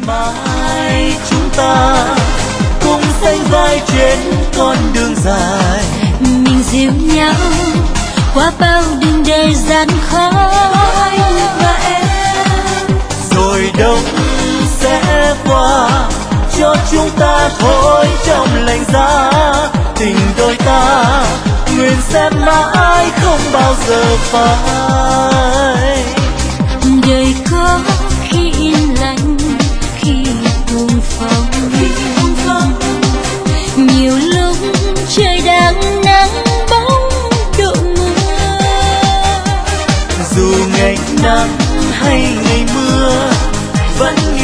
mãi chúng ta cùng sánh vai trên con đường dài, mình dìu nhau qua bao đường đời gian khó. Anh và em rồi đông sẽ qua, cho chúng ta thôi trong lạnh giá. Tình đôi ta nguyện sẽ mãi không bao giờ phai. Đời có khi yên lặng, khi cuồng phong. Nhiều lúc trời đang nắng bóng độ mưa. Dù ngày nắng hay ngày mưa vẫn